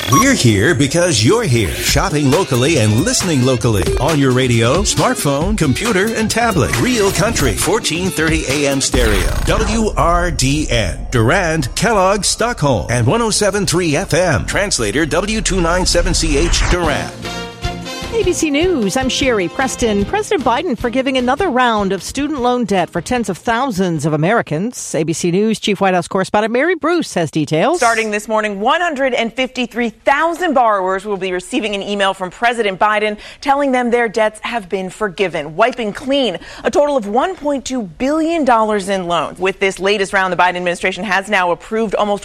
We're here because you're here, shopping locally and listening locally. On your radio, smartphone, computer, and tablet. Real Country, 1430 AM stereo. WRDN, Durand, Kellogg, Stockholm. And 107.3 FM, translator W297CH, Durand. ABC News, I'm Sherry Preston. President Biden forgiving another round of student loan debt for tens of thousands of Americans. ABC News Chief White House correspondent Mary Bruce has details. Starting this morning, 153,000 borrowers will be receiving an email from President Biden telling them their debts have been forgiven, wiping clean a total of $1.2 billion in loans. With this latest round, the Biden administration has now approved almost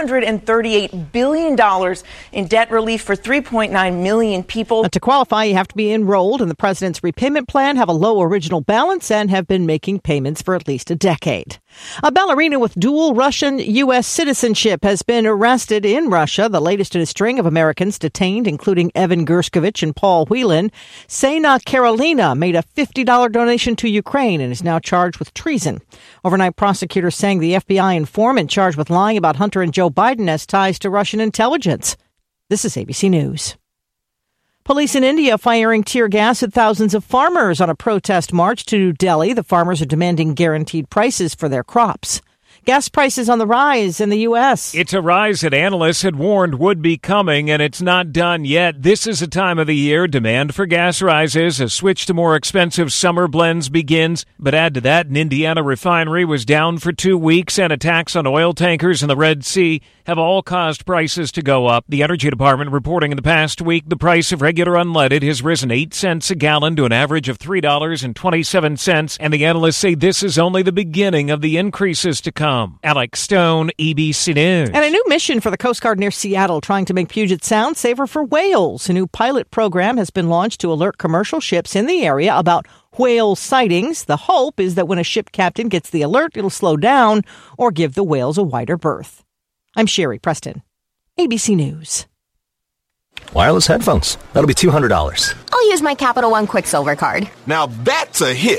$138 billion in debt relief for 3.9 million people. To qualify, you have to be enrolled in the president's repayment plan, have a low original balance, and have been making payments for at least a decade. A ballerina with dual Russian-U.S. citizenship has been arrested in Russia, the latest in a string of Americans detained, including Evan Gerskovich and Paul Whelan. Sena Karolina made a $50 donation to Ukraine and is now charged with treason. Overnight, prosecutors saying the FBI informant charged with lying about Hunter and Joe Biden has ties to Russian intelligence. This is ABC News. Police in India firing tear gas at thousands of farmers on a protest march to New Delhi. The farmers are demanding guaranteed prices for their crops. Gas prices on the rise in the U.S. It's a rise that analysts had warned would be coming, and it's not done yet. This is a time of the year demand for gas rises. A switch to more expensive summer blends begins. But add to that, an Indiana refinery was down for 2 weeks, and attacks on oil tankers in the Red Sea have all caused prices to go up. The Energy Department reporting in the past week the price of regular unleaded has risen 8 cents a gallon to an average of $3.27, and the analysts say this is only the beginning of the increases to come. Alex Stone, ABC News. And a new mission for the Coast Guard near Seattle trying to make Puget Sound safer for whales. A new pilot program has been launched to alert commercial ships in the area about whale sightings. The hope is that when a ship captain gets the alert, it'll slow down or give the whales a wider berth. I'm Sherry Preston, ABC News. Wireless headphones. That'll be $200. I'll use my Capital One Quicksilver card. Now that's a hit.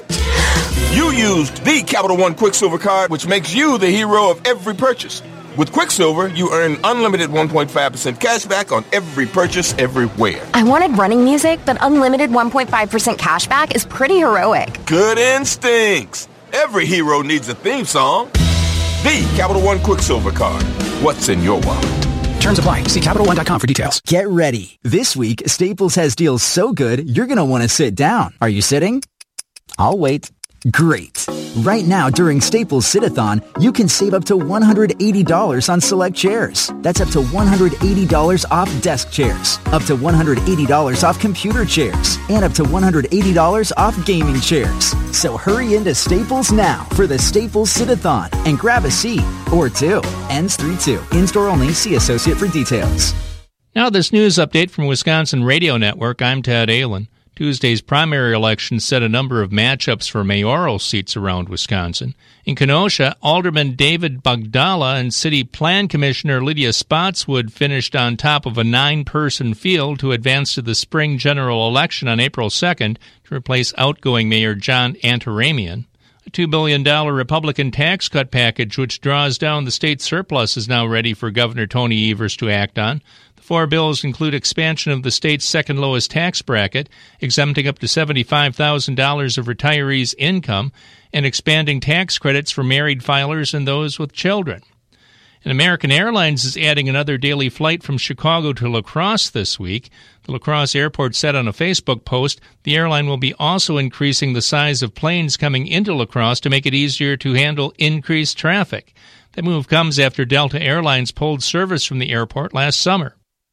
You used the Capital One Quicksilver card, which makes you the hero of every purchase. With Quicksilver, you earn unlimited 1.5% cash back on every purchase everywhere. I wanted running music, but unlimited 1.5% cash back is pretty heroic. Good instincts. Every hero needs a theme song. The Capital One Quicksilver card. What's in your wallet? Terms apply. See CapitalOne.com for details. Get ready. This week, Staples has deals so good, you're going to want to sit down. Are you sitting? I'll wait. Great. Right now, during Staples Sit-a-thon, you can save up to $180 on select chairs. That's up to $180 off desk chairs, up to $180 off computer chairs, and up to $180 off gaming chairs. So hurry into Staples now for the Staples Sit-a-thon and grab a seat or two. Ends 3/2. In-store only. See associate for details. Now this news update from Wisconsin Radio Network. I'm Ted Allen. Tuesday's primary election set a number of matchups for mayoral seats around Wisconsin. In Kenosha, Alderman David Bogdala and City Plan Commissioner Lydia Spotswood finished on top of a 9-person field to advance to the spring general election on April 2nd to replace outgoing Mayor John Antaramian. A $2 billion Republican tax cut package, which draws down the state surplus, is now ready for Governor Tony Evers to act on. The 4 bills include expansion of the state's second lowest tax bracket, exempting up to $75,000 of retirees' income, and expanding tax credits for married filers and those with children. And American Airlines is adding another daily flight from Chicago to La Crosse this week. The La Crosse airport said on a Facebook post the airline will be also increasing the size of planes coming into La Crosse to make it easier to handle increased traffic. The move comes after Delta Airlines pulled service from the airport last summer.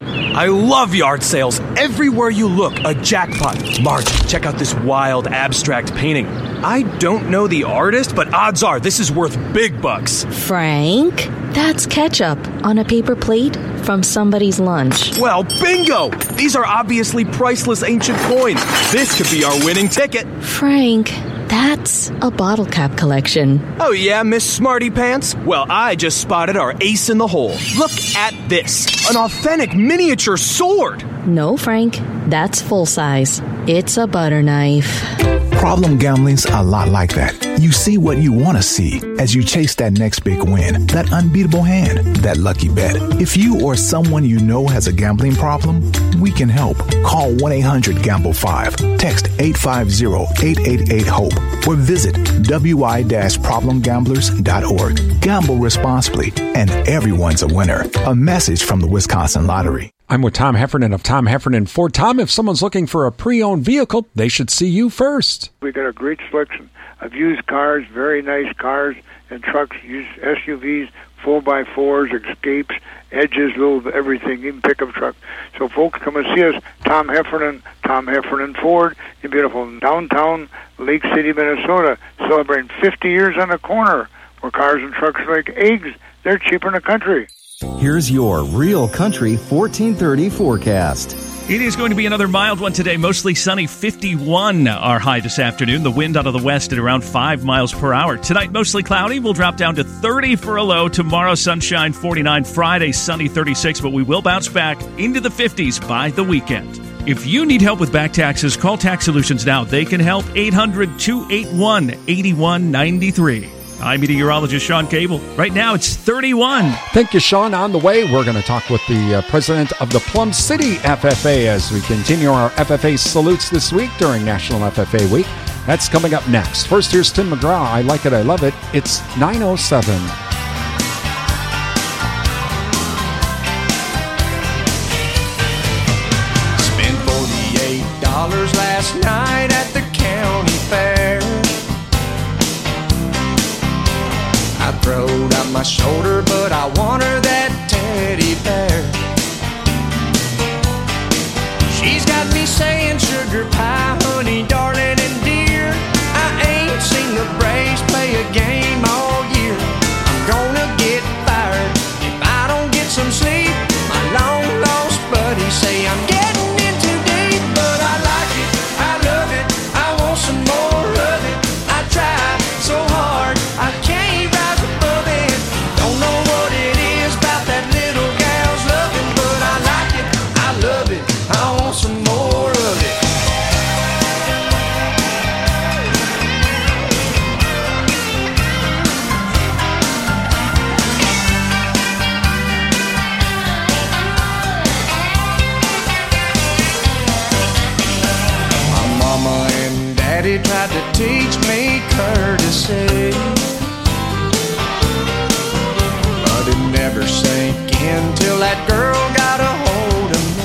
I love yard sales. Everywhere you look, a jackpot. Marge, check out this wild abstract painting. I don't know the artist, but odds are this is worth big bucks. Frank, that's ketchup on a paper plate from somebody's lunch. Well, bingo! These are obviously priceless ancient coins. This could be our winning ticket. Frank, that's a bottle cap collection. Oh yeah, Miss Smarty Pants? Well, I just spotted our ace in the hole. Look at this. An authentic miniature sword. No, Frank, that's full size. It's a butter knife. Problem gambling's a lot like that. You see what you want to see as you chase that next big win, that unbeatable hand, that lucky bet. If you or someone you know has a gambling problem, we can help. Call 1-800-GAMBLE-5, text 850-888-HOPE, or visit wi-problemgamblers.org. Gamble responsibly, and everyone's a winner. A message from the Wisconsin Lottery. I'm with Tom Heffernan of Tom Heffernan Ford. Tom, if someone's looking for a pre-owned vehicle, they should see you first. We got a great selection of used cars, very nice cars and trucks, used SUVs, 4x4s, Escapes, Edges, little everything, even pickup truck. So folks, come and see us, Tom Heffernan Ford, in beautiful downtown Lake City, Minnesota, celebrating 50 years on the corner, where cars and trucks are like eggs. They're cheaper in the country. Here's your Real Country 1430 forecast. It is going to be another mild one today. Mostly sunny, 51 our high this afternoon. The wind out of the west at around 5 miles per hour. Tonight, mostly cloudy. We'll drop down to 30 for a low. Tomorrow, sunshine, 49. Friday, sunny, 36. But we will bounce back into the 50s by the weekend. If you need help with back taxes, call Tax Solutions now. They can help. 800-281-8193. I'm meteorologist Sean Cable. Right now, it's 31. Thank you, Sean. On the way, we're going to talk with the president of the Plum City FFA as we continue our FFA salutes this week during National FFA Week. That's coming up next. First, here's Tim McGraw. I like it, I love it. It's 9:07. Spent $48 last night at the county fair. I throwed out my shoulder, but I want her that teddy bear. She's got me saying sugar pie, honey, darling, and dear. I ain't seen the Braves play a game all year. I'm gonna get fired if I don't get some sleep. My long lost buddies say I'm getting in too deep, but I like it, I love it, I want some more of it. I try so hard, I can't. Some more of it. My mama and daddy tried to teach me courtesy, but it never sank in till that girl got a hold of me.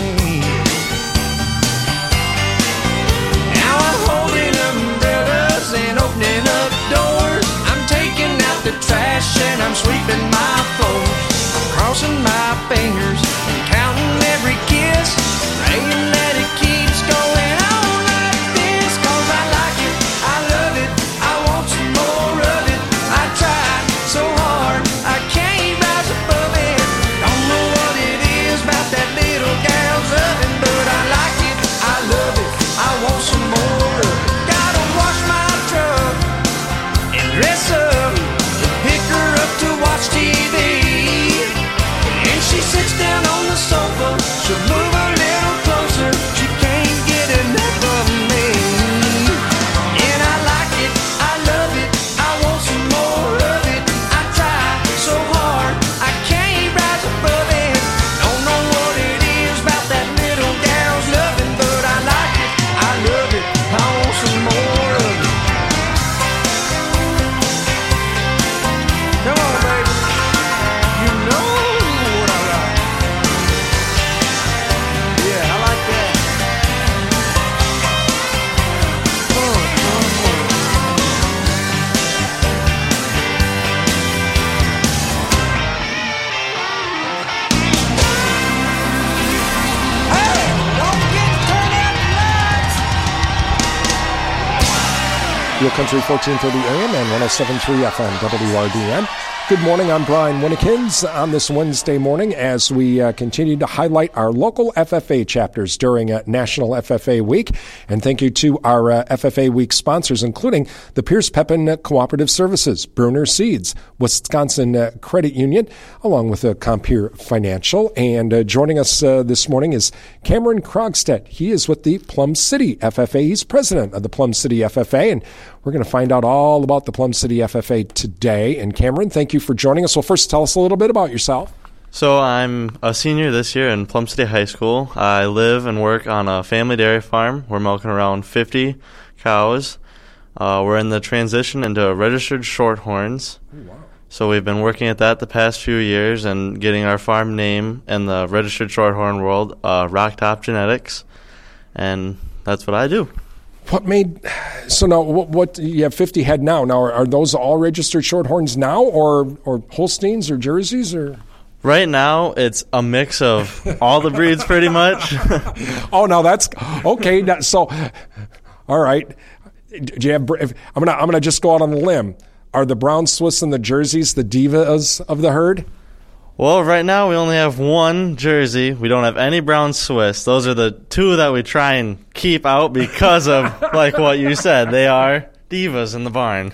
And opening up doors, I'm taking out the trash and I'm sweeping my floors. I'm crossing my fingers and counting every kiss, praying that it keeps going on like this. 'Cause I like it, I love it, I want some more of it. I try so hard, I can't rise above it. Don't know what it is about that little gal's oven, but I like it, I love it, I want some more of it. Gotta wash my dress up, pick her up to watch TV. And she sits down on the sofa, she'll move a little closer. She can't get enough of me. And I like it, I love it, I want some more of it. I try so hard, I can't rise above it. Don't know what it is about that little gal's loving, but I like it, I love it, I want some more of it. Come on, baby. You know what I like. Yeah, I like that. Hey, don't get turned out the lights. Real Country 1430 AM and 107.3 FM WRDN. Good morning. I'm Brian Winnikins on this Wednesday morning as we continue to highlight our local FFA chapters during National FFA Week. And thank you to our FFA Week sponsors, including the Pierce Pepin Cooperative Services, Bruner Seeds, Wisconsin Credit Union, along with Compeer Financial. And joining us this morning is Cameron Krogstedt. He is with the Plum City FFA. He's president of the Plum City FFA, and we're going to find out all about the Plum City FFA today. And Cameron, thank you for joining us. Well, first, tell us a little bit about yourself. So I'm a senior this year in Plum City High School. I live and work on a family dairy farm. We're milking around 50 cows. We're in the transition into registered shorthorns. Oh, wow. So we've been working at that the past few years and getting our farm name in the registered shorthorn world, Rocktop Genetics. And that's what I do. What made so now? What you have 50 head now? Now are those all registered shorthorns now, or Holsteins or Jerseys or? Right now, it's a mix of all the breeds, pretty much. Oh, no, that's okay. So, all right. Do you have? I'm gonna just go out on a limb. Are the brown Swiss and the Jerseys the divas of the herd? Well, right now we only have one Jersey. We don't have any brown Swiss. Those are the two that we try and keep out because of, like what you said, they are divas in the barn.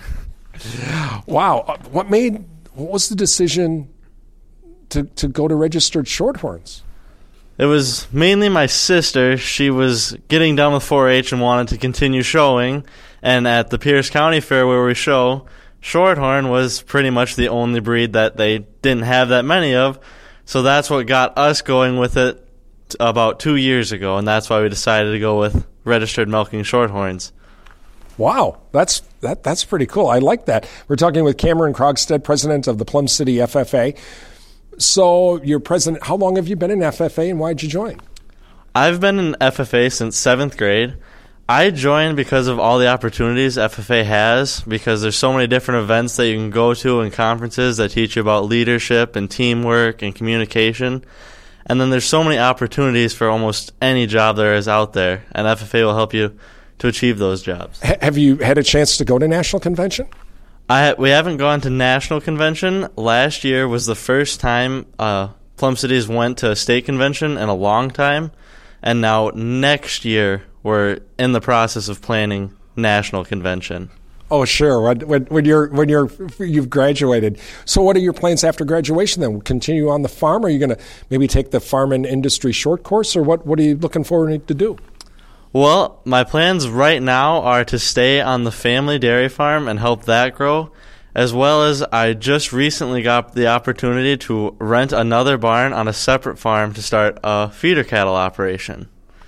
Wow. What was the decision to go to registered shorthorns? It was mainly my sister. She was getting done with 4-H and wanted to continue showing. And at the Pierce County Fair where we show, Shorthorn was pretty much the only breed that they didn't have that many of, so that's what got us going with it about 2 years ago, and that's why we decided to go with registered milking Shorthorns. Wow, that's pretty cool. I like that. We're talking with Cameron Krogstedt, president of the Plum City FFA. So you're president. How long have you been in FFA, and why did you join? I've been in FFA since 7th grade. I joined because of all the opportunities FFA has, because there's so many different events that you can go to and conferences that teach you about leadership and teamwork and communication. And then there's so many opportunities for almost any job there is out there, and FFA will help you to achieve those jobs. Have you had a chance to go to National Convention? We haven't gone to National Convention. Last year was the first time Plum Cities went to a state convention in a long time, and now next year we're in the process of planning National Convention. Oh, sure. When you've graduated. So what are your plans after graduation then? Continue on the farm? Or are you going to maybe take the farm and industry short course? Or what are you looking forward to do? Well, my plans right now are to stay on the family dairy farm and help that grow, as well as I just recently got the opportunity to rent another barn on a separate farm to start a feeder cattle operation.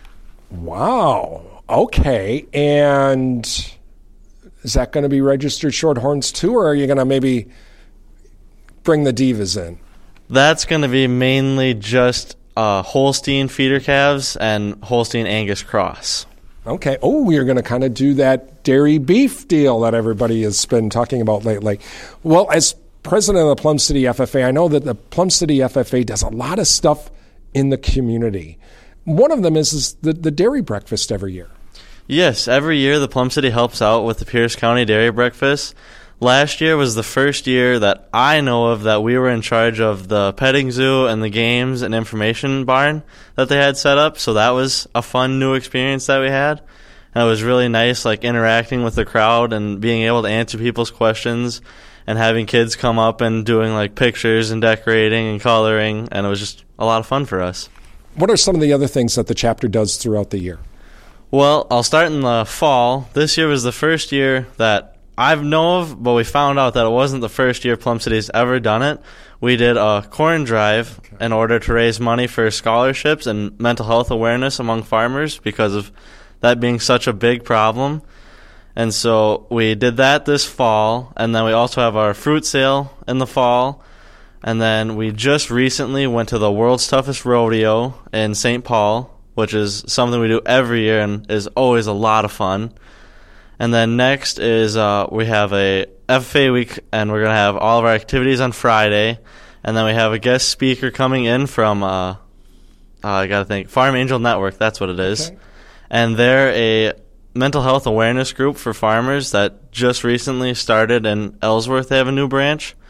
Wow. Okay. And is that going to be registered shorthorns too, or are you going to maybe bring the divas in? That's going to be mainly just Holstein feeder calves and Holstein Angus cross. Okay. Oh, you're going to kind of do that dairy beef deal that everybody has been talking about lately. Well, as president of the Plum City FFA, I know that the Plum City FFA does a lot of stuff in the community. One of them is the dairy breakfast every year. Yes, every year the Plum City helps out with the Pierce County Dairy Breakfast. Last year was the first year that I know of that we were in charge of the petting zoo and the games and information barn that they had set up, so that was a fun new experience that we had. And it was really nice, like interacting with the crowd and being able to answer people's questions and having kids come up and doing like pictures and decorating and coloring, and it was just a lot of fun for us. What are some of the other things that the chapter does throughout the year? Well, I'll start in the fall. This year was the first year that I've known of, but we found out that it wasn't the first year Plum City's ever done it. We did a corn drive in order to raise money for scholarships and mental health awareness among farmers because of that being such a big problem. And so we did that this fall, and then we also have our fruit sale in the fall. And then we just recently went to the World's Toughest Rodeo in St. Paul, which is something we do every year and is always a lot of fun. And then next is we have a FFA week, and we're going to have all of our activities on Friday. And then we have a guest speaker coming in from, I got to think, Farm Angel Network, that's what it is. Okay. And they're a mental health awareness group for farmers that just recently started in Ellsworth. They have a new branch.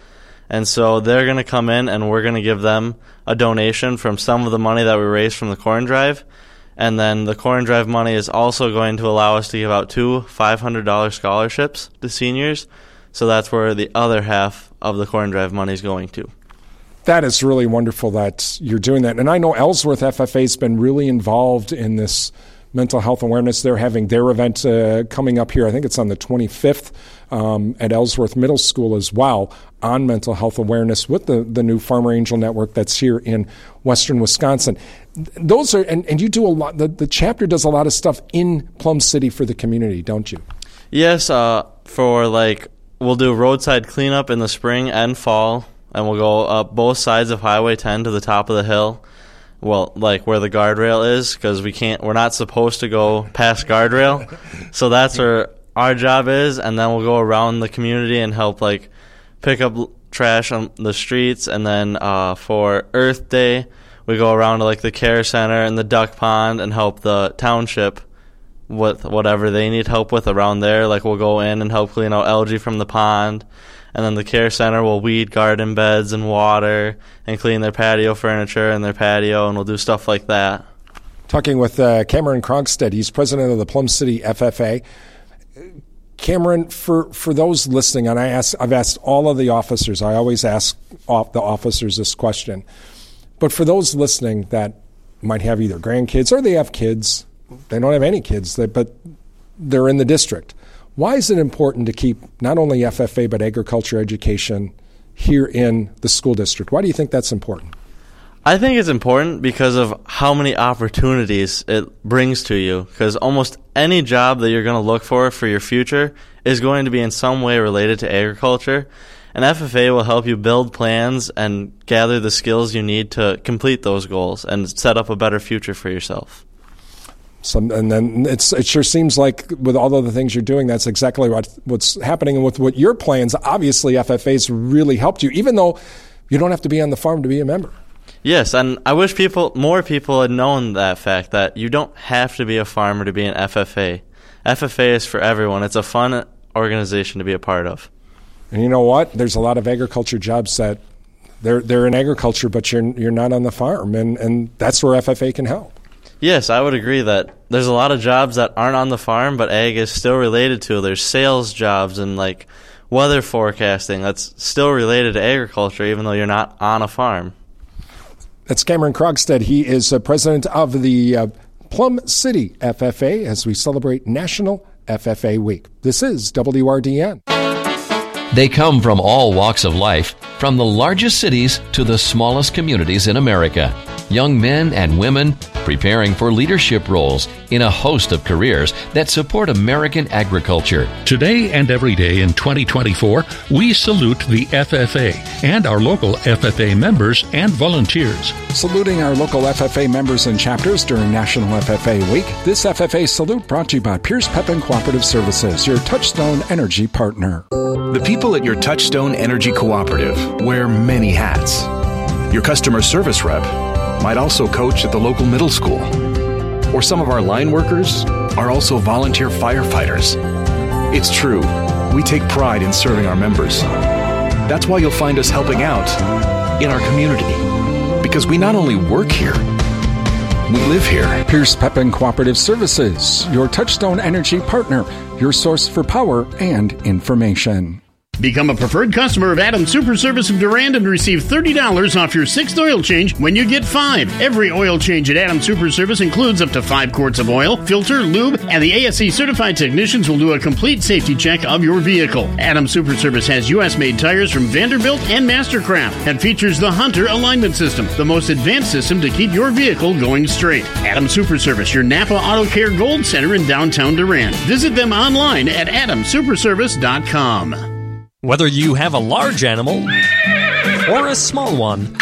And so they're going to come in, and we're going to give them a donation from some of the money that we raised from the corn drive. And then the corn drive money is also going to allow us to give out 2 $500 scholarships to seniors. So that's where the other half of the corn drive money is going to. That is really wonderful that you're doing that. And I know Ellsworth FFA has been really involved in this mental health awareness. They're having their event coming up here. I think it's on the 25th at Ellsworth Middle School as well on mental health awareness with the new Farmer Angel Network that's here in Western Wisconsin. Those are, and you do a lot, the chapter does a lot of stuff in Plum City for the community, don't you? Yes, we'll do roadside cleanup in the spring and fall, and we'll go up both sides of Highway 10 to the top of the hill. Well, like where the guardrail is, because we're not supposed to go past guardrail. So that's where our job is, and then we'll go around the community and help pick up trash on the streets. And then for Earth Day, we go around to the care center and the duck pond and help the township with whatever they need help with around there. We'll go in and help clean out algae from the pond. And then the care center will weed garden beds and water and clean their patio furniture and their patio, and we'll do stuff like that. Talking with Cameron Krogstad. He's president of the Plum City FFA. Cameron, for those listening, and I've asked all of the officers, I always ask the officers this question, but for those listening that might have either grandkids or they have kids, they don't have any kids, but they're in the district. Why is it important to keep not only FFA but agriculture education here in the school district? Why do you think that's important? I think it's important because of how many opportunities it brings to you, because almost any job that you're going to look for your future is going to be in some way related to agriculture, and FFA will help you build plans and gather the skills you need to complete those goals and set up a better future for yourself. And then it sure seems like with all of the things you're doing, that's exactly what's happening. And with what your plans, obviously FFA's really helped you, even though you don't have to be on the farm to be a member. Yes, and I wish more people had known that fact, that you don't have to be a farmer to be an FFA. FFA is for everyone. It's a fun organization to be a part of. And you know what? There's a lot of agriculture jobs that they're in agriculture, but you're not on the farm, and that's where FFA can help. Yes, I would agree that there's a lot of jobs that aren't on the farm, but ag is still related to. There's sales jobs and weather forecasting that's still related to agriculture, even though you're not on a farm. That's Cameron Krogstad. He is president of the Plum City FFA as we celebrate National FFA Week. This is WRDN. They come from all walks of life, from the largest cities to the smallest communities in America. Young men and women preparing for leadership roles in a host of careers that support American agriculture. Today and every day in 2024, we salute the FFA and our local FFA members and volunteers. Saluting our local FFA members and chapters during National FFA Week, this FFA salute brought to you by Pierce Pepin Cooperative Services, your Touchstone Energy partner. The people at your Touchstone Energy Cooperative wear many hats. Your customer service rep might also coach at the local middle school. Or some of our line workers are also volunteer firefighters. It's true, we take pride in serving our members. That's why you'll find us helping out in our community. Because we not only work here, we live here. Pierce Pepin Cooperative Services, your Touchstone Energy partner, your source for power and information. Become a preferred customer of Adams Super Service of Durand and receive $30 off your 6th oil change when you get 5. Every oil change at Adams Super Service includes up to 5 quarts of oil, filter, lube, and the ASE certified technicians will do a complete safety check of your vehicle. Adams Super Service has U.S.-made tires from Vanderbilt and Mastercraft and features the Hunter alignment system, the most advanced system to keep your vehicle going straight. Adams Super Service, your Napa Auto Care Gold Center in downtown Durand. Visit them online at adamsuperservice.com. Whether you have a large animal or a small one,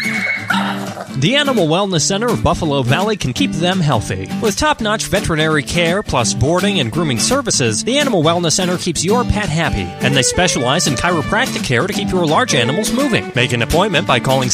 the Animal Wellness Center of Buffalo Valley can keep them healthy. With top-notch veterinary care plus boarding and grooming services, the Animal Wellness Center keeps your pet happy, and they specialize in chiropractic care to keep your large animals moving. Make an appointment by calling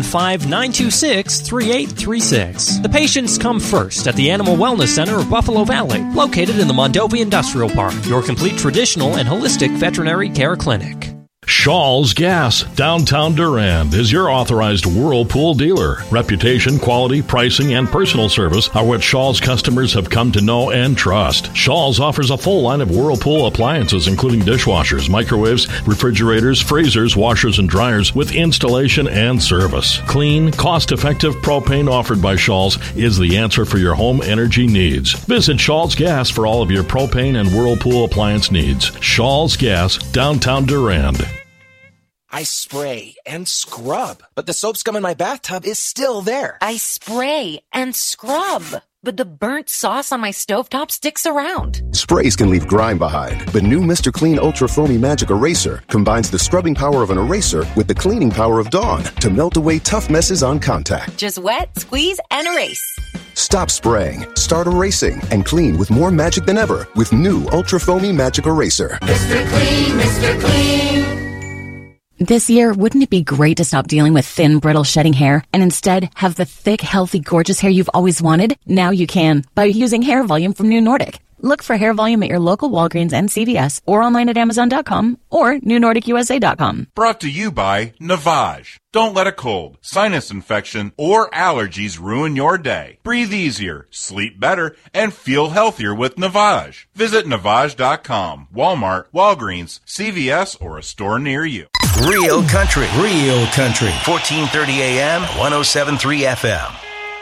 715-926-3836. The patients come first at the Animal Wellness Center of Buffalo Valley, located in the Mondovi Industrial Park, your complete traditional and holistic veterinary care clinic. Shaw's Gas, downtown Durand, is your authorized Whirlpool dealer. Reputation, quality, pricing, and personal service are what Shaw's customers have come to know and trust. Shaw's offers a full line of Whirlpool appliances, including dishwashers, microwaves, refrigerators, freezers, washers, and dryers, with installation and service. Clean, cost-effective propane offered by Shaw's is the answer for your home energy needs. Visit Shaw's Gas for all of your propane and Whirlpool appliance needs. Shaw's Gas, downtown Durand. I spray and scrub, but the soap scum in my bathtub is still there. I spray and scrub, but the burnt sauce on my stovetop sticks around. Sprays can leave grime behind, but new Mr. Clean Ultra Foamy Magic Eraser combines the scrubbing power of an eraser with the cleaning power of Dawn to melt away tough messes on contact. Just wet, squeeze, and erase. Stop spraying, start erasing, and clean with more magic than ever with new Ultra Foamy Magic Eraser. Mr. Clean, Mr. Clean. This year, wouldn't it be great to stop dealing with thin, brittle, shedding hair and instead have the thick, healthy, gorgeous hair you've always wanted? Now you can by using Hair Volume from New Nordic. Look for Hair Volume at your local Walgreens and CVS or online at Amazon.com or NewNordicUSA.com. Brought to you by Navage. Don't let a cold, sinus infection, or allergies ruin your day. Breathe easier, sleep better, and feel healthier with Navage. Visit Navage.com, Walmart, Walgreens, CVS, or a store near you. Real country. 1430 AM, 107.3 FM.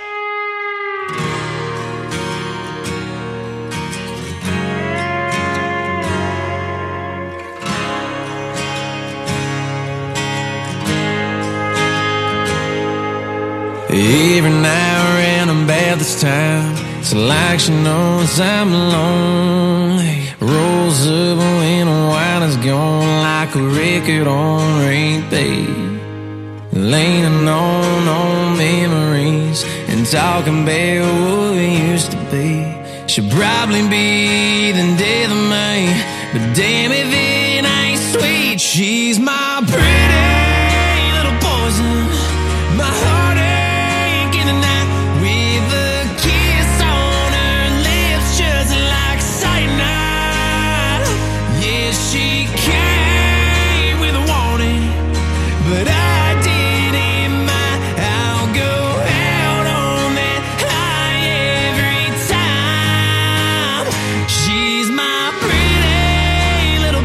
Every now and then about this time, it's like she knows I'm lonely. Rolls up when the wine is gone like a record on repeat. Leaning on memories and talking about what we used to be. She'll probably be the death of me, but damn if it ain't sweet. She's my pretty little poison, my heart in the night with a kiss on her lips just like cyanide. Yeah, she came with a warning, but I didn't mind. I'll go out on that high every time. She's my pretty little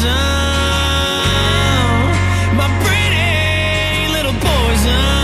poison, my pretty little poison.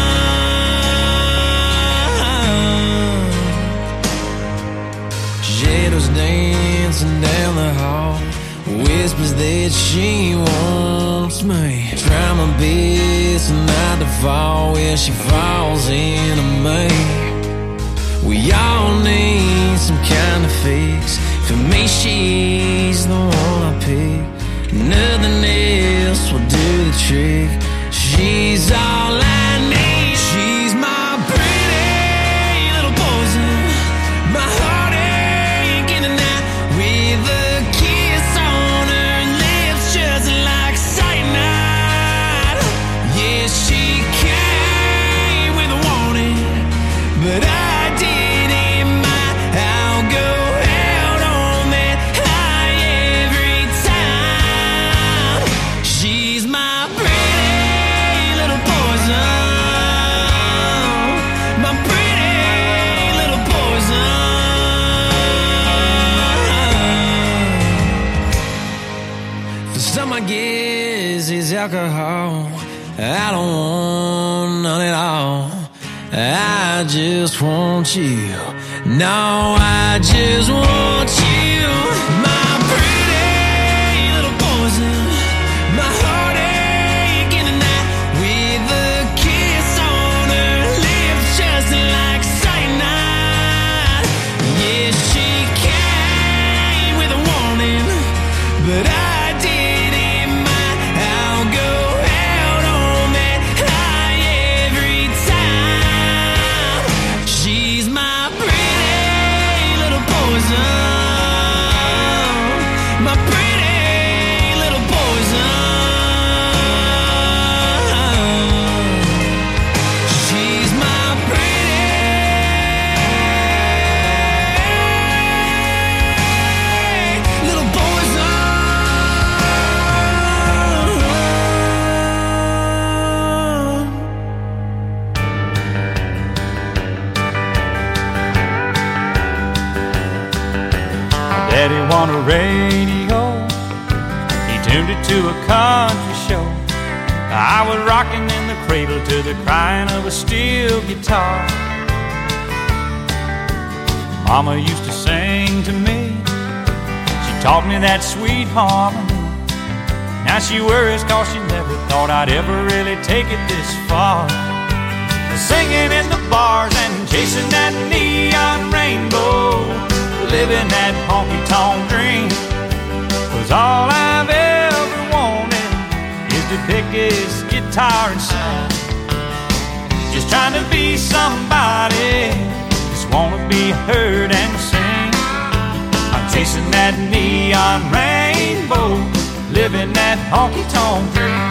Shadows dancing down the hall, whispers that she wants me. Try my best not to fall where she falls into me. We all need some kind of fix. For me, she's the one I pick. Nothing else will do the trick. She's all I need. She's my pretty little poison, my heartache in the night with a kiss on her lips just like cyanide. Yeah, she came with a warning, but I didn't mind. I'll go out on that high every time. She's my pretty little poison, my pretty little poison. For some, I guess it's alcohol. I don't want none at all. I just want you. No, I just want you. My pretty little poison, my heartache in the night with a kiss on her lips just like cyanide. Yeah, she came with a warning, but I didn't mind. I'll go out on that high every time. She's my pretty little poison, Daddy won a radio. He tuned it to a country show. I was rocking in the cradle to the crying of a steel guitar. Mama used to sing to me. She taught me that sweet harmony. Now she worries 'cause she never thought I'd ever really take it this far. Singing in the bars and chasing that neon rainbow, living that honky-tonk dream. 'Cause all I've ever wanted is to pick his guitar and sing. Just trying to be somebody, just wanna be heard and sing. I'm chasing that neon rainbow, living that honky-tonk dream.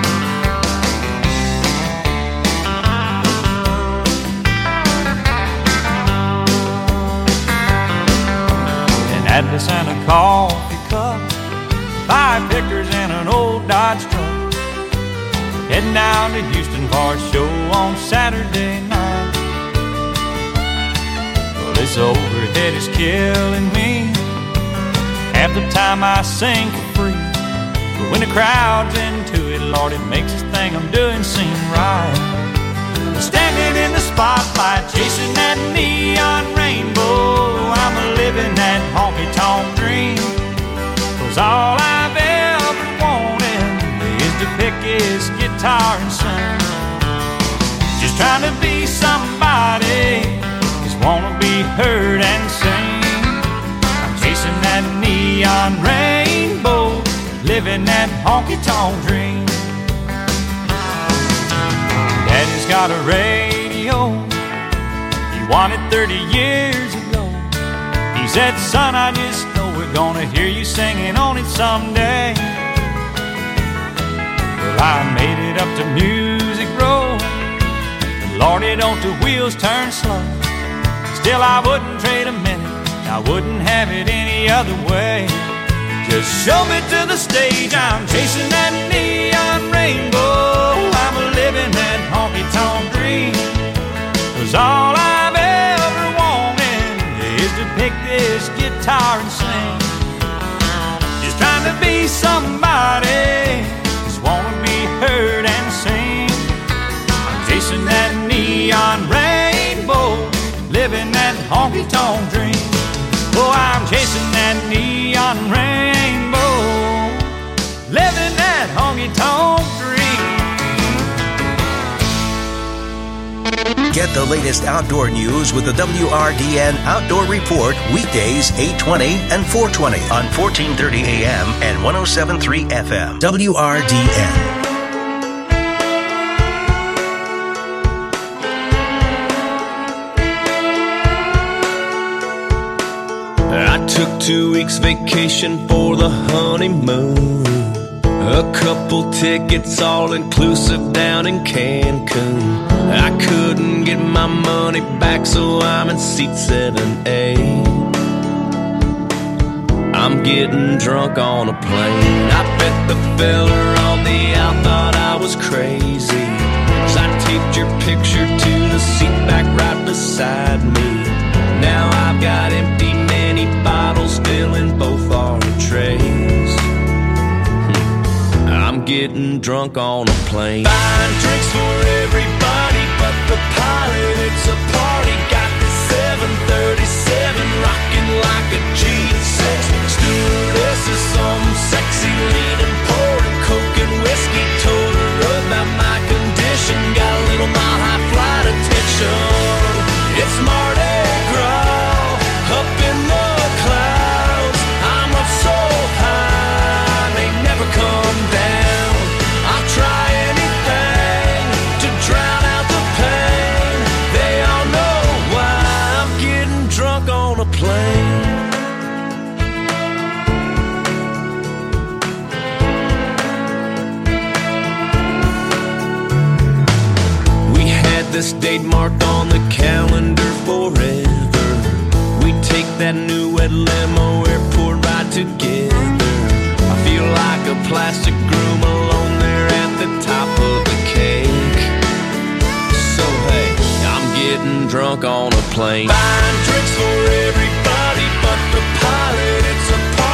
An atlas and a coffee cup, 5 pickers and an old Dodge truck. Heading down to Houston for a show on Saturday night. Well, this overhead is killing me. Half the time I sing for free, but when the crowd's into it, Lord, it makes this thing I'm doing seem right. Standing in the spotlight, chasing that neon rainbow, I'm living that honky-tonk dream. 'Cause all I've ever wanted is to pick his guitar and sing. Just trying to be somebody, just wanna be heard and sing. I'm chasing that neon rainbow, living that honky-tonk dream. Daddy's got a radio, he won it 30 years ago. He said, son, I just know we're gonna hear you singing on it someday. Well, I made it up to Music Row, but Lordy, don't the wheels turn slow. Still, I wouldn't trade a minute, I wouldn't have it any other way. Just show me to the stage, I'm chasing that neon rainbow, I'm living that honky-tonk dream. 'Cause all I've ever wanted is to pick this guitar and sing. Just trying to be somebody, just wanna be heard and sing. I'm chasing that neon rainbow, living that honky-tonk dream. Oh, I'm chasing that neon rainbow, living that honky-tonk dream. Get the latest outdoor news with the WRDN Outdoor Report weekdays 8:20 and 4:20 on 1430 AM and 107.3 FM. WRDN. I took 2 weeks vacation for the honeymoon. A couple tickets all inclusive down in Cancun. I couldn't get my money back, so I'm in seat 7A. I'm getting drunk on a plane. I bet the fella on the out thought I was crazy, 'cause I taped your picture to the seat back right beside me. Now I've got empty mini bottles filling both our trays. I'm getting drunk on a plane. Buying drinks for everybody but the pilot. It's a party. Got the 737 rocking like a G6. Stewardess is some sexy leaning, pouring coke and whiskey. Told her about my condition. Got a little mile high flight attention. It's Mardi Gras up in the clouds. I'm up so high, they never come down. I'll try anything to drown out the pain. They all know why I'm getting drunk on a plane. We had this date marked on the calendar forever. We take that new wet limo airport ride together. I feel like a plastic groom alone there at the top of the cake. So hey, I'm getting drunk on a plane. Buying drinks for everybody but the pilot. It's a party.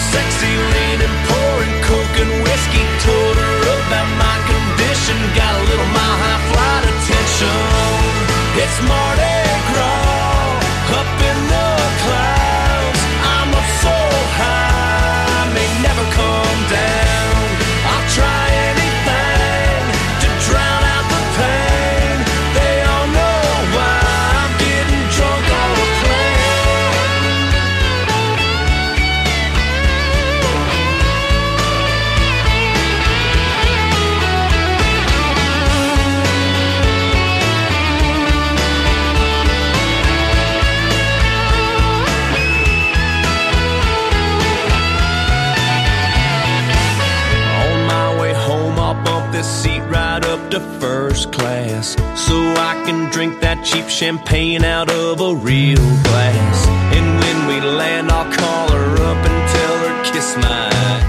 sexy, leaning, pouring coke and whiskey. Told her about my condition, got a little mile high flight attention. It's Mardi Gras up in the clouds. I'm up so high, I may never come down. I'll try anything to drown out the pain. They all know why I'm getting drunk on a seat right up to first class, so I can drink that cheap champagne out of a real glass. And when we land, I'll call her up and tell her kiss my,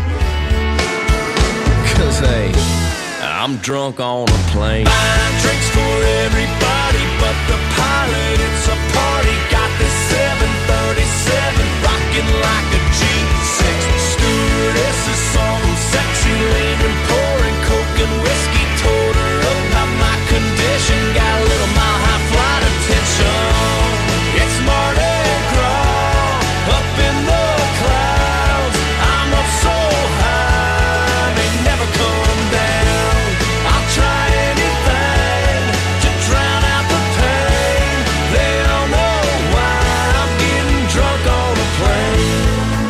'cause hey, I'm drunk on a plane. Buying drinks for everybody but the pilot. It's a party, got this 737 rocking like a G6. Stewardess is some sexy lady pouring coke and whiskey. Told her about my condition, got a little mile high flight attention. It's Mardi Gras up in the clouds. I'm up so high, may never come down. I'll try anything to drown out the pain. They all know why I'm getting drunk on a plane.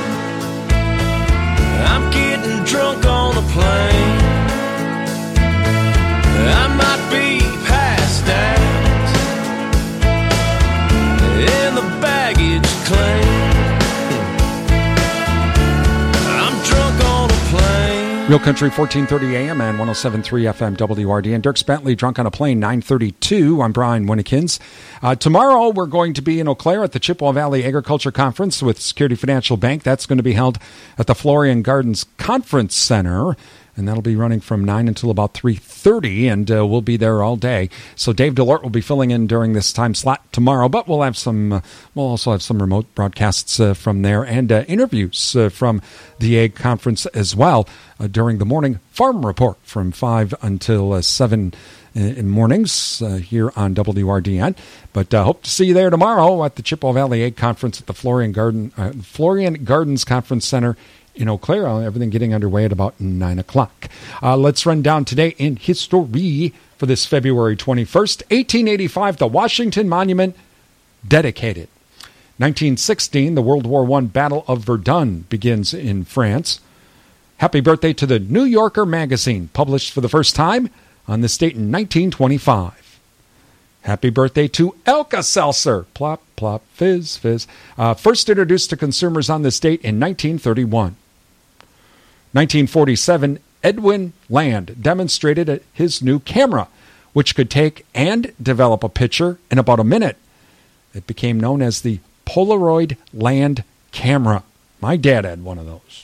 I'm getting drunk on a plane. I might be passed out in the baggage claim. I'm drunk on a plane. Real Country, 1430 AM and 107.3 FM WRD. And Dirks Bentley, Drunk on a Plane, 9:32. I'm Brian Winnikins. Tomorrow, we're going to be in Eau Claire at the Chippewa Valley Agriculture Conference with Security Financial Bank. That's going to be held at the Florian Gardens Conference Center. And that'll be running from 9 until about 3:30, and we'll be there all day. So Dave Delort will be filling in during this time slot tomorrow, but we'll have some. We'll also have some remote broadcasts from there and interviews from the Ag Conference as well during the morning farm report from 5 until 7 in mornings here on WRDN. But hope to see you there tomorrow at the Chippewa Valley Ag Conference at the Florian Gardens Conference Center in Eau Claire. Everything getting underway at about 9 o'clock. Let's run down today in history for this February 21st. 1885, the Washington Monument dedicated. 1916, the World War I Battle of Verdun begins in France. Happy birthday to the New Yorker magazine, published for the first time on this date in 1925. Happy birthday to Alka-Seltzer. Plop, plop, fizz, fizz. First introduced to consumers on this date in 1931. 1947, Edwin Land demonstrated his new camera, which could take and develop a picture in about a minute. It became known as the Polaroid Land camera. My dad had one of those.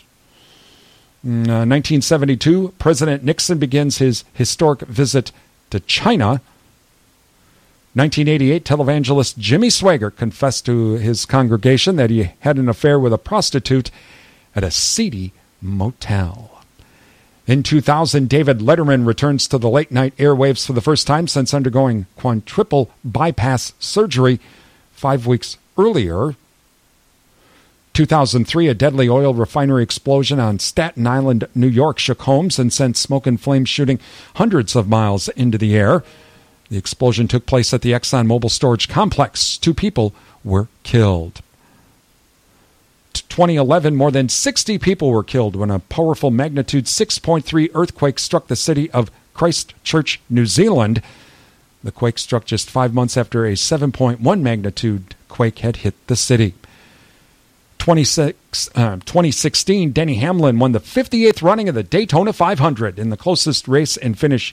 1972, President Nixon begins his historic visit to China. 1988, televangelist Jimmy Swaggart confessed to his congregation that he had an affair with a prostitute at a seedy motel. In 2000, David Letterman returns to the late-night airwaves for the first time since undergoing quadruple bypass surgery 5 weeks earlier. 2003, a deadly oil refinery explosion on Staten Island, New York, shook homes and sent smoke and flames shooting hundreds of miles into the air. The explosion took place at the ExxonMobil storage complex. 2 people were killed. 2011, more than 60 people were killed when a powerful magnitude 6.3 earthquake struck the city of Christchurch, New Zealand. The quake struck just 5 months after a 7.1 magnitude quake had hit the city. 2016, Denny Hamlin won the 58th running of the Daytona 500 in the closest race in finish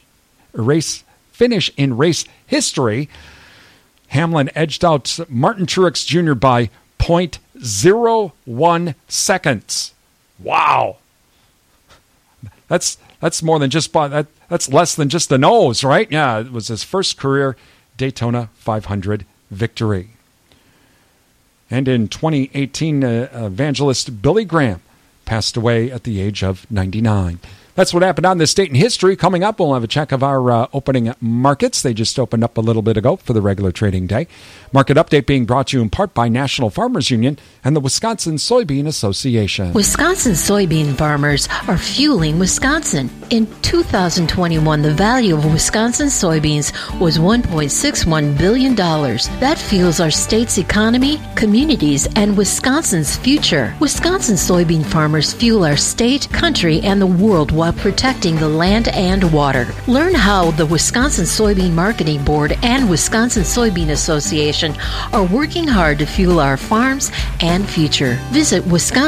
in race history. Hamlin edged out Martin Truex Jr. by 0.01 seconds. Wow. That's more than just that's less than just the nose, right? Yeah, it was his first career Daytona 500 victory. And in 2018, evangelist Billy Graham passed away at the age of 99. That's what happened on this date in history. Coming up, we'll have a check of our opening markets. They just opened up a little bit ago for the regular trading day. Market update being brought to you in part by National Farmers Union and the Wisconsin Soybean Association. Wisconsin soybean farmers are fueling Wisconsin. In 2021, the value of Wisconsin soybeans was $1.61 billion. That fuels our state's economy, communities, and Wisconsin's future. Wisconsin soybean farmers fuel our state, country, and the world while protecting the land and water. Learn how the Wisconsin Soybean Marketing Board and Wisconsin Soybean Association are working hard to fuel our farms and future. Visit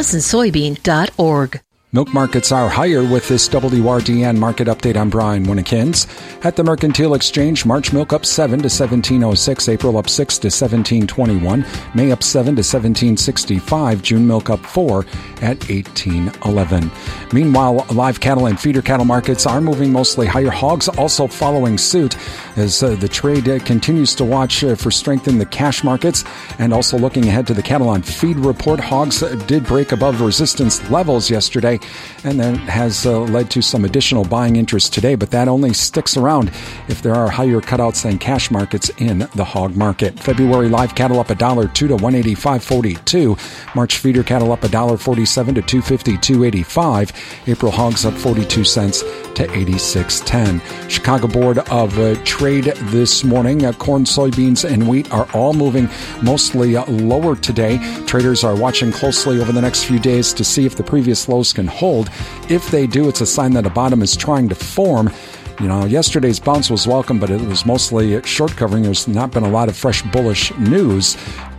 wisconsinsoybean.org. Milk markets are higher with this WRDN market update. I'm Brian Winnekins. At the Mercantile Exchange, March milk up 7 to 17.06, April up 6 to 17.21, May up 7 to 17.65, June milk up 4 at 18.11. Meanwhile, live cattle and feeder cattle markets are moving mostly higher. Hogs also following suit as the trade continues to watch for strength in the cash markets, and also looking ahead to the cattle on feed report. Hogs did break above resistance levels yesterday, and that has led to some additional buying interest today, but that only sticks around if there are higher cutouts than cash markets in the hog market. February live cattle up $1.02 to $185.42. March feeder cattle up $1.47 to $252.85. April hogs up 42 cents to 86.10. Chicago Board of Trade this morning. Corn, soybeans, and wheat are all moving mostly lower today. Traders are watching closely over the next few days to see if the previous lows can hold. If they do, it's a sign that a bottom is trying to form. You know, yesterday's bounce was welcome, but it was mostly short covering. There's not been a lot of fresh bullish news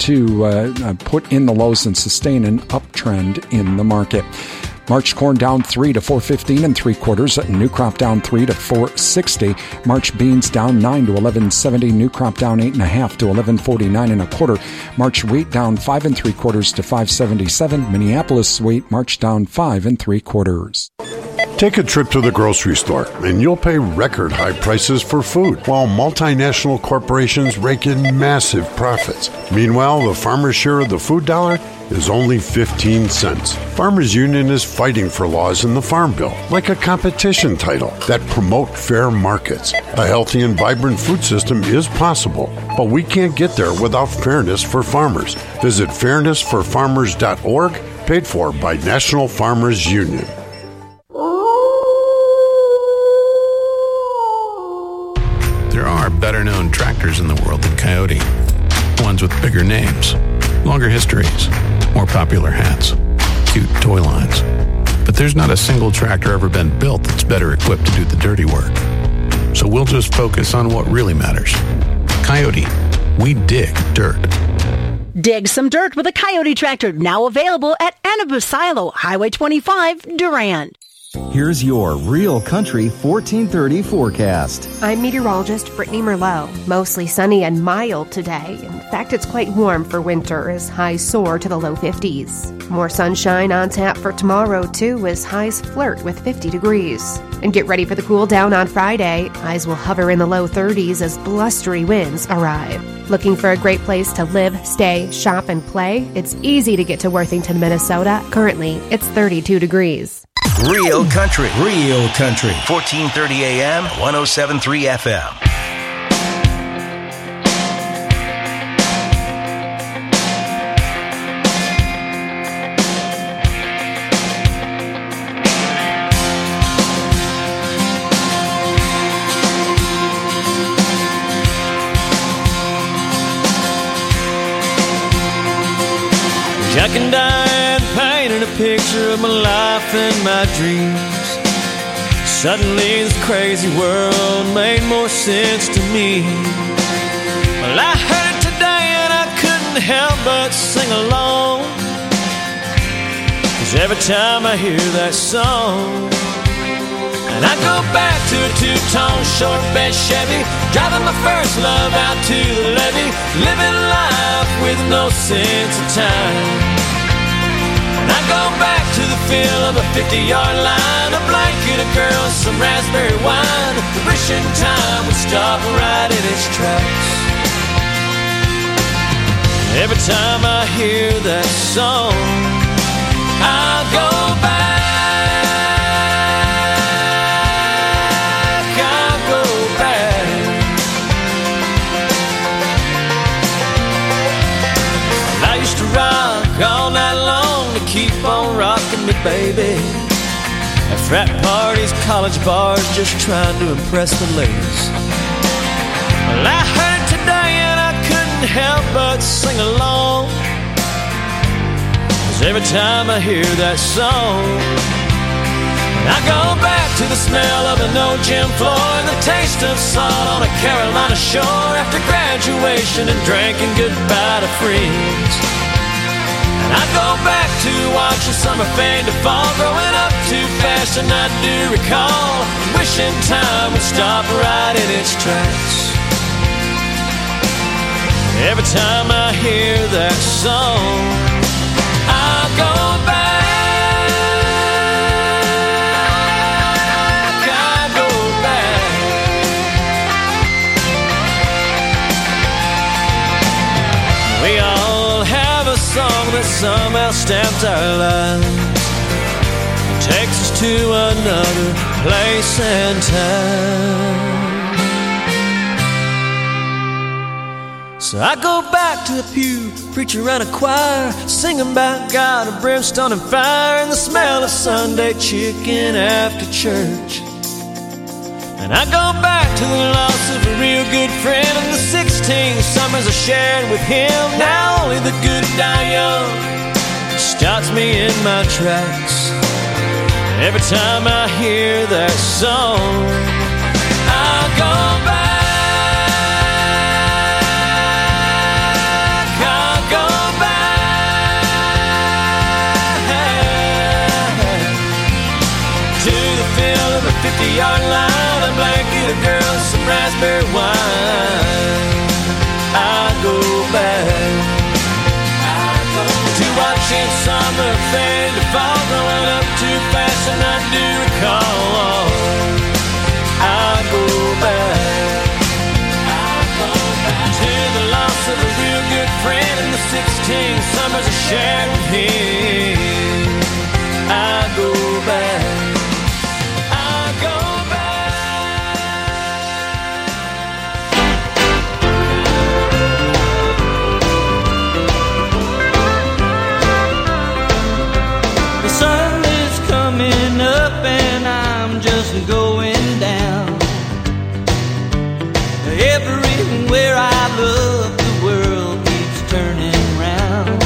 to put in the lows and sustain an uptrend in the market. March corn down 3 to 4.15 3/4. New crop down 3 to 4.60. March beans down 9 to 11.70. New crop down 8.5 to 11.49 1/4. March wheat down 5 3/4 to 5.77. Minneapolis wheat March down 5 3/4. Take a trip to the grocery store, and you'll pay record-high prices for food, while multinational corporations rake in massive profits. Meanwhile, the farmer's share of the food dollar is only 15 cents. Farmers Union is fighting for laws in the Farm Bill, like a competition title, that promote fair markets. A healthy and vibrant food system is possible, but we can't get there without fairness for farmers. Visit fairnessforfarmers.org, paid for by National Farmers Union. There are better-known tractors in the world than Coyote. Ones with bigger names, longer histories, more popular hats, cute toy lines. But there's not a single tractor ever been built that's better equipped to do the dirty work. So we'll just focus on what really matters. Coyote, we dig dirt. Dig some dirt with a Coyote tractor, now available at Annabu Silo, Highway 25, Durand. Here's your Real Country 1430 forecast. I'm meteorologist Brittany Merlot. Mostly sunny and mild today. In fact, it's quite warm for winter as highs soar to the low 50s. More sunshine on tap for tomorrow, too, as highs flirt with 50 degrees. And get ready for the cool down on Friday. Highs will hover in the low 30s as blustery winds arrive. Looking for a great place to live, stay, shop, and play? It's easy to get to Worthington, Minnesota. Currently, it's 32 degrees. Real Country. 1430 AM, 107.3 FM. Jack and Diane painted a picture of my life and my dreams. Suddenly this crazy world made more sense to me. Well, I heard it today and I couldn't help but sing along, 'cause every time I hear that song, and I go back to a two-tone short bed Chevy, driving my first love out to the levee, living life with no sense of time. And I go back to the feel of a 50-yard line, a blanket, a girl, and some raspberry wine, wishing time would stop right in its tracks. Every time I hear that song, I go back baby. At frat parties, college bars, just trying to impress the ladies. Well, I heard it today and I couldn't help but sing along. 'Cause every time I hear that song, I go back to the smell of an old gym floor and the taste of salt on a Carolina shore after graduation and drinking goodbye to friends. And I go back to watching summer fade to fall, growing up too fast, and I do recall wishing time would stop right in its tracks. Every time I hear that song, I go back. We all have a song that somehow stamps our lives, takes us to another place and time. So I go back to the pew, preacher and a choir, singing about God of brimstone and fire, and the smell of Sunday chicken after church. And I go back to the loss of a real good friend and the 16 summers I shared with him. Now only the good die young stops me in my tracks. Every time I hear that song, I go back. I go back to the field of a 50-yard line, blanket of girls, some raspberry wine. I go back to watching summer fade to fall, growing up too fast, and I do recall. I go back to the loss of a real good friend and the 16 summers I shared with him. I go back. Going down. Everywhere I look, the world keeps turning round.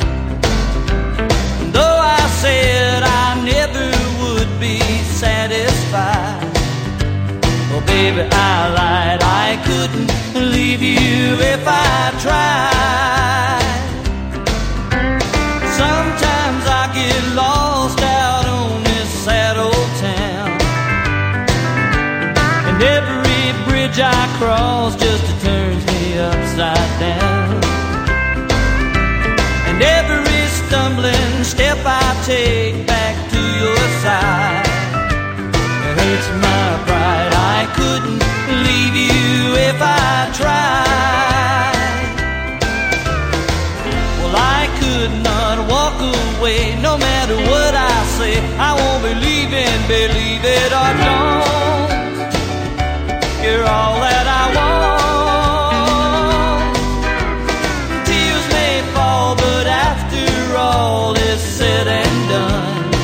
And though I said I never would be satisfied, oh baby, I lied. I couldn't leave you if I tried. Sometimes I get lost out on this sad old town. Every bridge I cross just turns me upside down. And every stumbling step I take back to your side, it hurts my pride. I couldn't leave you if I tried. Well, I could not walk away no matter what I say. I won't believe it or don't. You're all that I want. Tears may fall, but after all is said and done,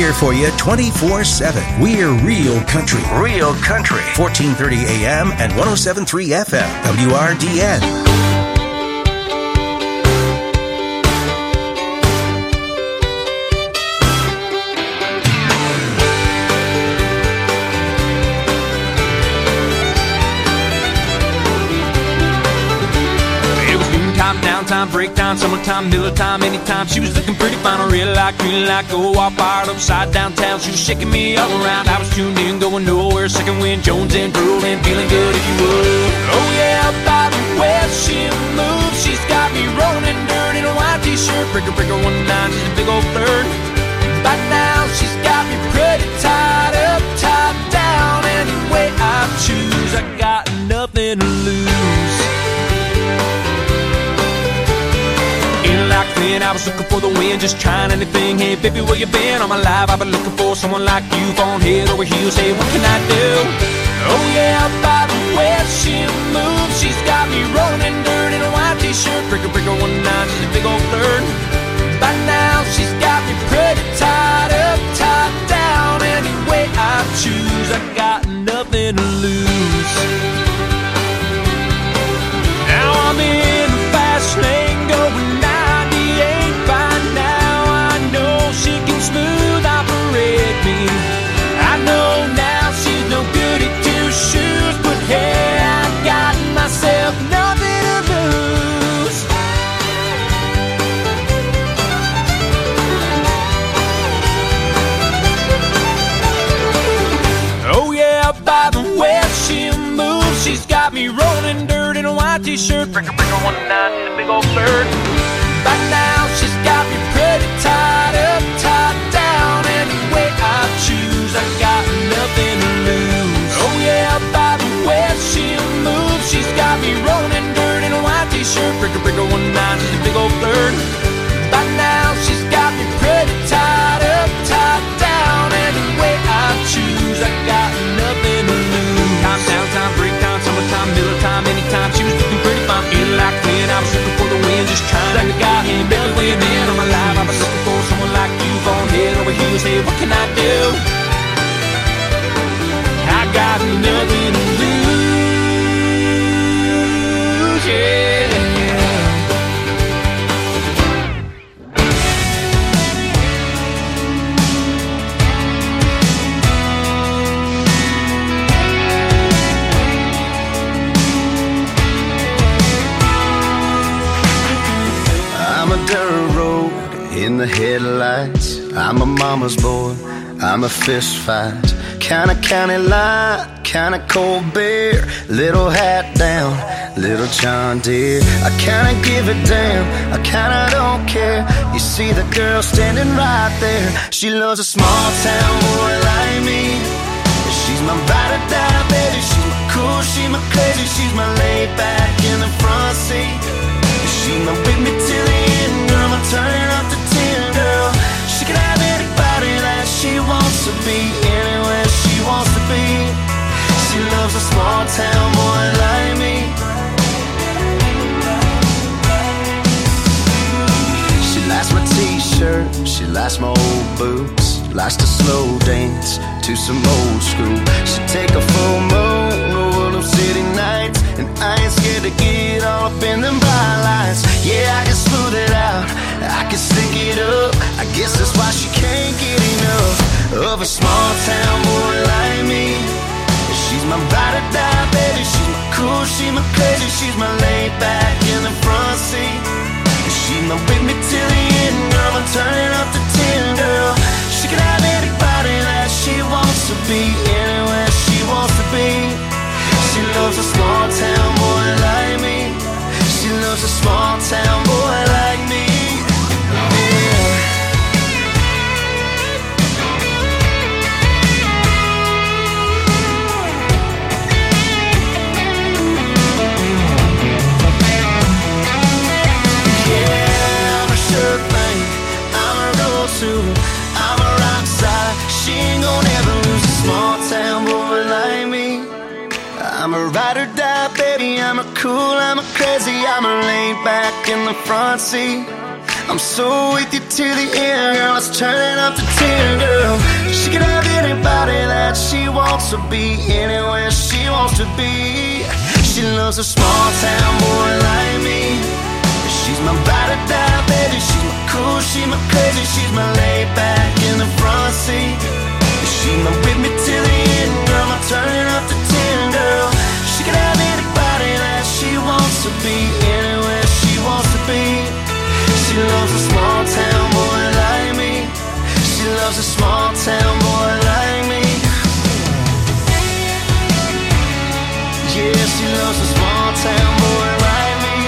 here for you 24/7. We're real country. Real country. 1430 AM and 107.3 FM. WRDN. Downtime, breakdown, summertime, middle time, anytime. She was looking pretty fine, real like, go all fired upside downtown. She was shaking me all around. I was tuned in, going nowhere. Second wind, Jones and Brolin, feeling good if you would. Oh yeah, by the way she moves, she's got me rolling dirt in a white t-shirt. Breaker, 19, she's a big old flirt. By now, she's got me pretty tied up, top down. Any way I choose, I got nothing to lose. Like then I was looking for the wind, just trying anything. Hey baby, where you been? All my life I've been looking for someone like you, falling head over heels. Hey, what can I do? Oh yeah, by the way she moves, she's got me rolling dirt in a white t-shirt. Breaker, 19, she's a big old flirt. By now she's got me pretty tied up, top down. Any way I choose, I got nothing to lose. Now I'm in the fast lane going smooth operate me. I know now she's no good at two shoes, but hey, I got myself nothing to lose. Oh yeah, by the way she moves, she's got me rolling dirt in a white t-shirt. Breaker, 19, she's a big old bird. By now she's got me pretty tied up, top down. Any way I choose, I got nothing to lose. Oh yeah, by the way she moves, she's got me rolling dirt in a white t-shirt. Breaker, 19, she's a big old flirt. By now she's got me pretty tied up, top down. Any way I choose, I got nothing to lose. Time, downtime, breakdown, summertime, middle time, anytime. She was looking pretty fine, feeling like when I was looking for the wind, just trying like the guy in belly way man on my life. I was looking for someone like you, falling head over heels. Hey, what can I do? I got nothing to lose, yeah. Dirt road in the headlights. I'm a mama's boy, I'm a fist fight. Kinda county line, kinda cold beer. Little hat down, little John Deere. I kinda give a damn, I kinda don't care. You see the girl standing right there. She loves a small town boy like me. She's my ride or die baby. She's my cool, she's my crazy. She's my laid back in the front seat. She's my with me till the end, girl. I'm turning up the 10, girl. She can have anybody that she wants to be, anywhere she wants to be. She loves a small town boy like me. She likes my t-shirt, she likes my old boots. Likes to slow dance to some old school. She take a full moon over them city nights, and I ain't scared to get all up in them bright lights. Yeah, I can smooth it out, I can stick it up. I guess that's why she can't get enough of a small town boy like me. She's my ride or die baby. She's my cool, she's my crazy. She's my laid back in the front seat. She's my with me till the end, girl. I'm turning up the 10, girl. She can have anybody that she wants to be, anywhere she wants to be. She loves a small town boy like me. She loves a small town boy like me. Yeah. Yeah, I'm a sure thing, I'm a road suit, I'm a rock star. She ain't gonna ever lose a small town boy like me. I'm a ride or die, baby. I'm a cool, I'm a crazy. I'm a laid back in the front seat. I'm so with you to the end, girl. Let's turn it up to 10, girl. She can have anybody that she wants to be, anywhere she wants to be. She loves a small town boy like me. She's my ride or die, baby. She's my cool, she's my crazy. She's my laid back in the front seat. She's my with me to the end, girl. I'm turning up to 10, girl. She can have anybody that she wants to be, anywhere she wants to be. She loves a small town boy like me. She loves a small town boy like me. Yeah, she loves a small town boy like me.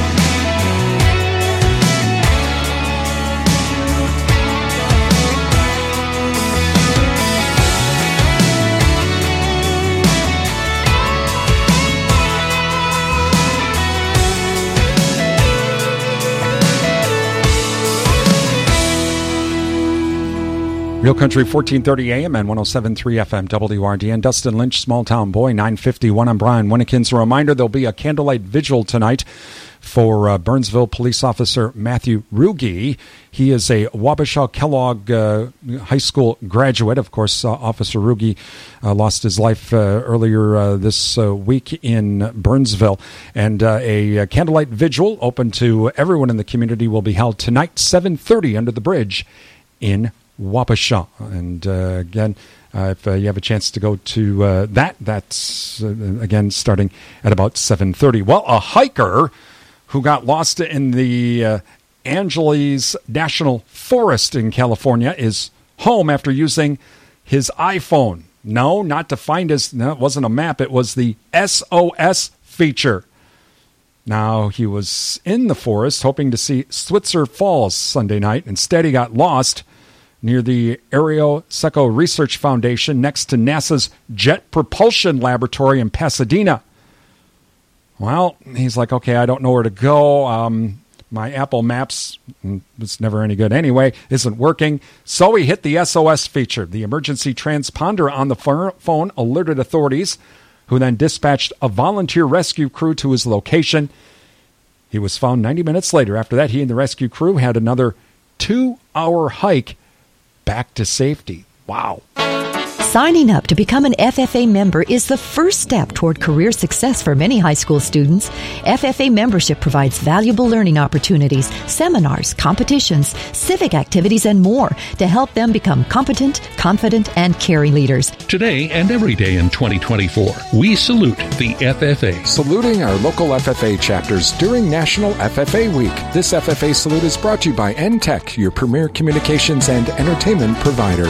Real Country 1430 AM and 107.3 FM WRDN. Dustin Lynch, Small Town Boy, 9:51. I'm Brian Winnekins. A reminder, there'll be a candlelight vigil tonight for Burnsville police officer Matthew Ruge. He is a Wabasha Kellogg High School graduate. Of course, Officer Ruge lost his life earlier this week in Burnsville. And a candlelight vigil open to everyone in the community will be held tonight, 7:30 under the bridge in Wabasha. And again, if you have a chance to go to that's again starting at about 7:30. Well, a hiker who got lost in the Angeles National Forest in California is home after using his iPhone. No, not to find his. No, it wasn't a map. It was the SOS feature. Now, he was in the forest hoping to see Switzer Falls Sunday night. Instead, he got lost near the Aereo Seco Research Foundation next to NASA's Jet Propulsion Laboratory in Pasadena. Well, he's like, okay, I don't know where to go. My Apple Maps, it's never any good anyway, isn't working. So he hit the SOS feature. The emergency transponder on the phone alerted authorities, who then dispatched a volunteer rescue crew to his location. He was found 90 minutes later. After that, he and the rescue crew had another 2-hour hike back to safety. Wow. Signing up to become an FFA member is the first step toward career success for many high school students. FFA membership provides valuable learning opportunities, seminars, competitions, civic activities, and more to help them become competent, confident, and caring leaders. Today and every day in 2024, we salute the FFA. Saluting our local FFA chapters during National FFA Week. This FFA salute is brought to you by NTech, your premier communications and entertainment provider.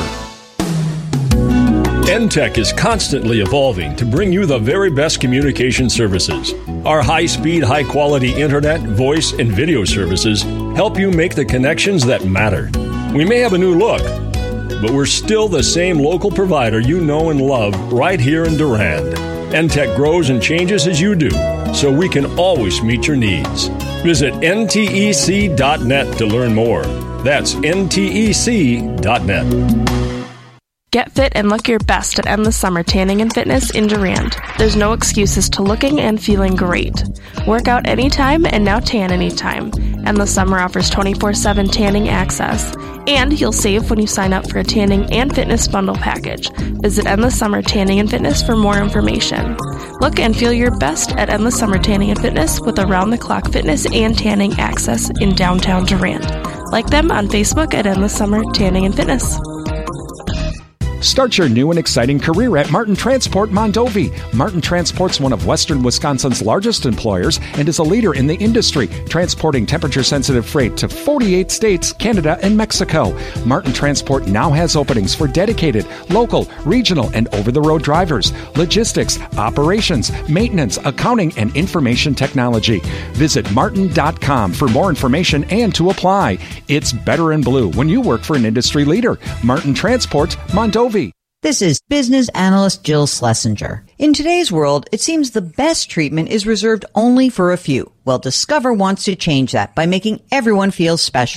NTech is constantly evolving to bring you the very best communication services. Our high-speed, high-quality internet, voice, and video services help you make the connections that matter. We may have a new look, but we're still the same local provider you know and love right here in Durand. NTech grows and changes as you do, so we can always meet your needs. Visit ntec.net to learn more. That's ntec.net. Get fit and look your best at Endless Summer Tanning and Fitness in Durand. There's no excuses to looking and feeling great. Work out anytime and now tan anytime. Endless Summer offers 24/7 tanning access. And you'll save when you sign up for a tanning and fitness bundle package. Visit Endless Summer Tanning and Fitness for more information. Look and feel your best at Endless Summer Tanning and Fitness with around-the-clock fitness and tanning access in downtown Durand. Like them on Facebook at Endless Summer Tanning and Fitness. Start your new and exciting career at Martin Transport Mondovi. Martin Transport's one of Western Wisconsin's largest employers and is a leader in the industry, transporting temperature-sensitive freight to 48 states, Canada, and Mexico. Martin Transport now has openings for dedicated, local, regional, and over-the-road drivers, logistics, operations, maintenance, accounting, and information technology. Visit martin.com for more information and to apply. It's better in blue when you work for an industry leader. Martin Transport Mondovi. This is business analyst Jill Schlesinger. In today's world, it seems the best treatment is reserved only for a few. Well, Discover wants to change that by making everyone feel special.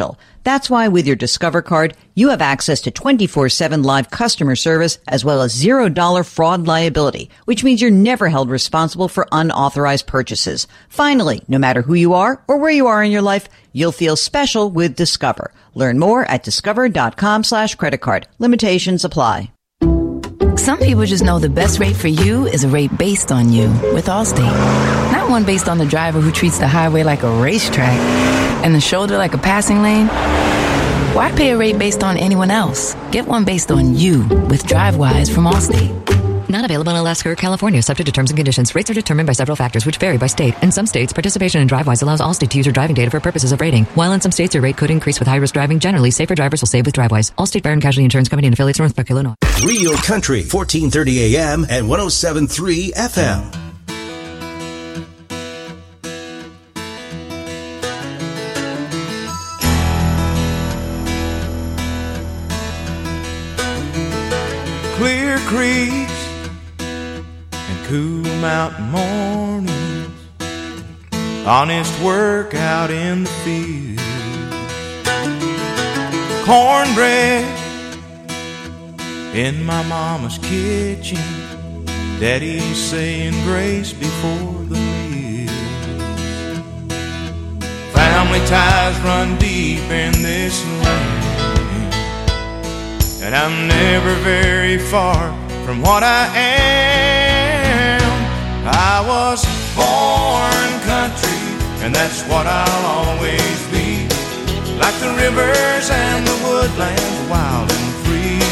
That's why with your Discover card, you have access to 24/7 live customer service as well as $0 fraud liability, which means you're never held responsible for unauthorized purchases. Finally, no matter who you are or where you are in your life, you'll feel special with Discover. Learn more at discover.com/credit card. Limitations apply. Some people just know the best rate for you is a rate based on you with Allstate. Not one based on the driver who treats the highway like a racetrack and the shoulder like a passing lane. Why pay a rate based on anyone else? Get one based on you with DriveWise from Allstate. Not available in Alaska or California, subject to terms and conditions. Rates are determined by several factors, which vary by state. In some states, participation in DriveWise allows Allstate to use your driving data for purposes of rating. While in some states, your rate could increase with high-risk driving. Generally, safer drivers will save with DriveWise. Allstate Fire and Casualty Insurance Company and affiliates, Northbrook, Illinois. Real Country, 1430 AM and 107.3 FM. Clear creeks and cool mountain mornings, honest work out in the field, cornbread in my mama's kitchen, daddy's saying grace before the meal. Family ties run deep in this land, and I'm never very far from what I am. I was born country, and that's what I'll always be. Like the rivers and the woodlands, wild and free.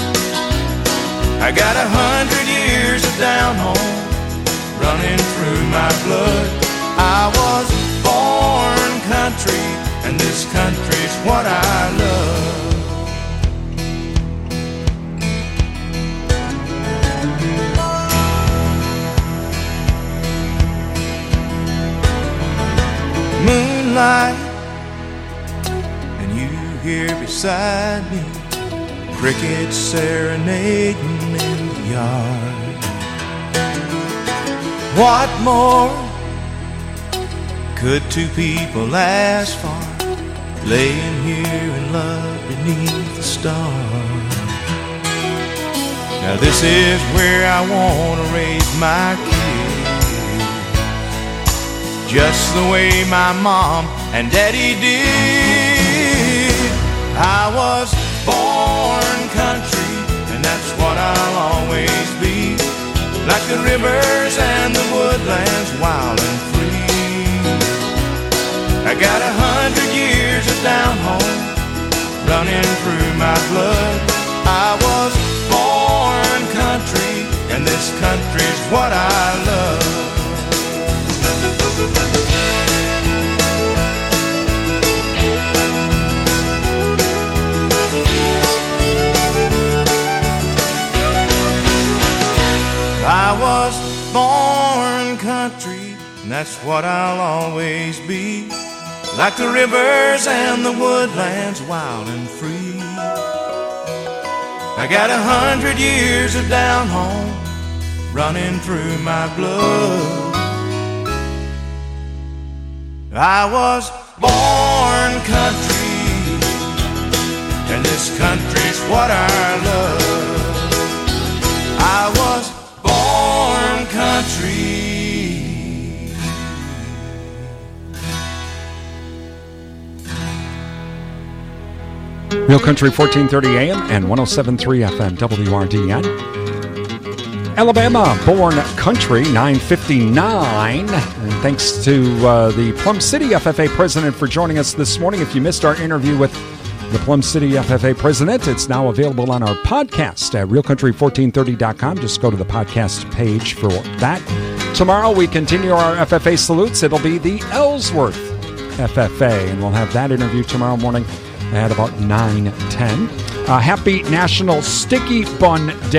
I got 100 years of down home running through my blood. I was born country, and this country's what I love. Moonlight, and you here beside me, crickets serenading in the yard. What more could two people ask for, laying here in love beneath the stars? Now this is where I want to raise my kids, just the way my mom and daddy did. I was born country, and that's what I'll always be. Like the rivers and the woodlands, wild and free. I got 100 years of down home running through my blood. I was born country, and this country's what I love. I was born country, and that's what I'll always be. Like the rivers and the woodlands, wild and free. I got 100 years of down home running through my blood. I was born country, and this country's what I love. I was born country. Real Country 1430 AM and 107.3 FM WRDN. Alabama Born Country 9:59. And thanks to the Plum City FFA president for joining us this morning. If you missed our interview with the Plum City FFA president, it's now available on our podcast at realcountry1430.com. Just go to the podcast page for that. Tomorrow we continue our FFA salutes. It'll be the Ellsworth FFA, and we'll have that interview tomorrow morning at about 9:10. Happy National Sticky Bun Day.